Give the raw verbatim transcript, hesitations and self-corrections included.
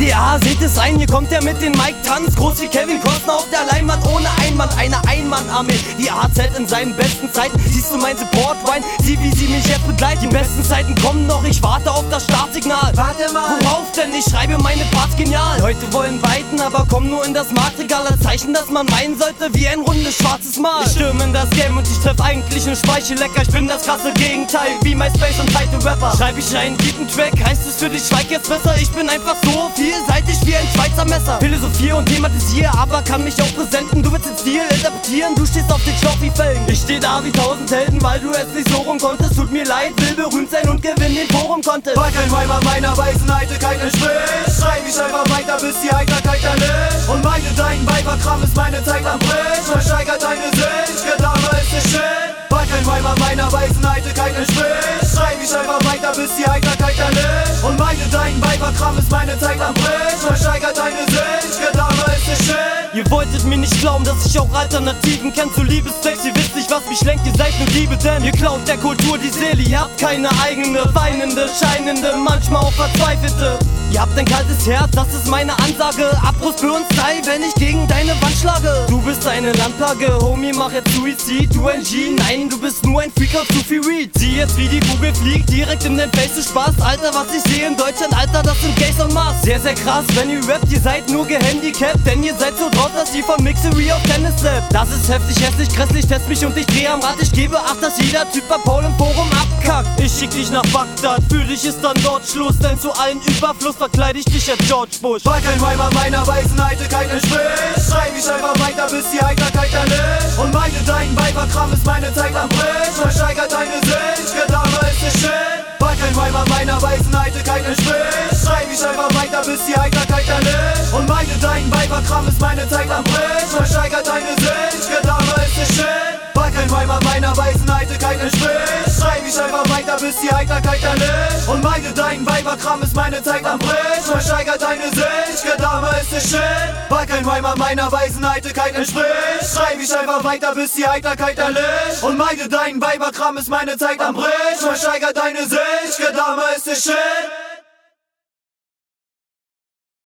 D A, seht es ein, hier kommt er mit den Mike Tanz. Groß wie Kevin Costner auf der Leinwand, ohne Einwand, eine Einmann-Armee. Die A Z in seinen besten Zeiten, siehst du mein Support-Wine, sieh wie sie mich jetzt begleitet. Die besten Zeiten kommen noch, ich warte auf das Startsignal. Warte mal, worauf denn? Ich schreibe meine Parts genial. Heute wollen weiten, aber komm nur in das Marktregal. Als Zeichen, dass man meinen sollte, wie ein rundes schwarzes Mal. Ich stürme in das Game und ich treff eigentlich nur Speichellecker. Ich bin das krasse Gegenteil, wie MySpace und Title Rapper. Schreib ich einen tiefen Track, heißt es für dich, schweig jetzt besser. Ich bin einfach so vielseitig wie ein Schweizer Messer. Philosophiere und thematisiere, aber kann mich auch präsenten. Du willst den Stil adaptieren, du stehst auf den Schlauch wie Felgen. Ich steh da wie tausend Helden, weil du es nicht so rum konntest. Tut mir leid, will berühmt sein und gewinnen den Forum Contest. War kein Weimer meiner weißen Eitelkeit entspricht. Schreib ich einfach weiter, bis die Heiterkeit erlischt. Und meine dein Weiberkram ist meine Zeit am Brich. Versteigert deine Sicht, Gedauer ist der Shit. War kein Weimer meiner weißen Eitelkeit entspricht. Schreib ich einfach weiter, bis die Heiterkeit erlischt. Und meine dein Weiberkram ist meine Zeit am Brich. Versteigert deine Sicht, Gedauer ist der Shit. Ihr wolltet mir nicht glauben, dass ich auch Alternativen kenn zu Liebestext. Ihr wisst nicht, was mich lenkt, ihr seid nur Liebe, denn ihr klaut der Kultur die Seele. Ihr habt keine eigene, weinende, scheinende, manchmal auch verzweifelte. Ihr habt ein kaltes Herz, das ist meine Ansage. Abruf für uns drei, wenn ich gegen deine Wand schlage. Du bist eine Landplage, Homie, mach jetzt Suizid. Du ein G, nein, du bist nur ein Freak auf zu viel Weed. Sieh jetzt, wie die Kugel fliegt, direkt in den Face zu Spaß. Alter, was ich sehe in Deutschland, Alter, das sind Gays en masse. Sehr, sehr krass, wenn ihr rappt, ihr seid nur gehandicapt. Denn ihr seid so drauf, dass ihr von Mixery auf Tennis slappt. Das ist heftig, hässlich, grässlich, test mich und ich dreh am Rad. Ich gebe Acht, dass jeder Typ bei Paul im Forum abkackt. Ich schick dich nach Bagdad, für dich ist dann dort Schluss. Denn zu allen Überfluss verkleid ich dich als George Bush. War kein Weimer meiner weißen Eitelkeit entspricht. Schreib ich einfach weiter, bis die Heiterkeit erlischt. Und meine dein Weiberkram ist meine Zeit am Brich. Versteigert deine Sicht, Gedauer ist der Shit. War kein Weimer meiner weißen Eitelkeit entspricht. Schreib ich einfach weiter, bis die Heiterkeit erlischt. Und meine dein Weiberkram ist meine Zeit am Brich. Versteigert deine Sicht, Gedauer ist der Shit. War kein Weimer meiner weißen Eitelkeit entspricht. Schreib ich einfach weiter, bis die Heiterkeit erlischt. Und meine dein Weiberkram ist meine Zeit am Brich. Versteigert deine Sicht, Gedauer ist der Shit. War kein Weimer meiner weißen Eitelkeit entspricht. Schreib ich einfach weiter, bis die Heiterkeit erlischt. Und meine dein Weiberkram ist meine Zeit am Brich. Versteigert deine Sicht, Gedauer ist der Shit.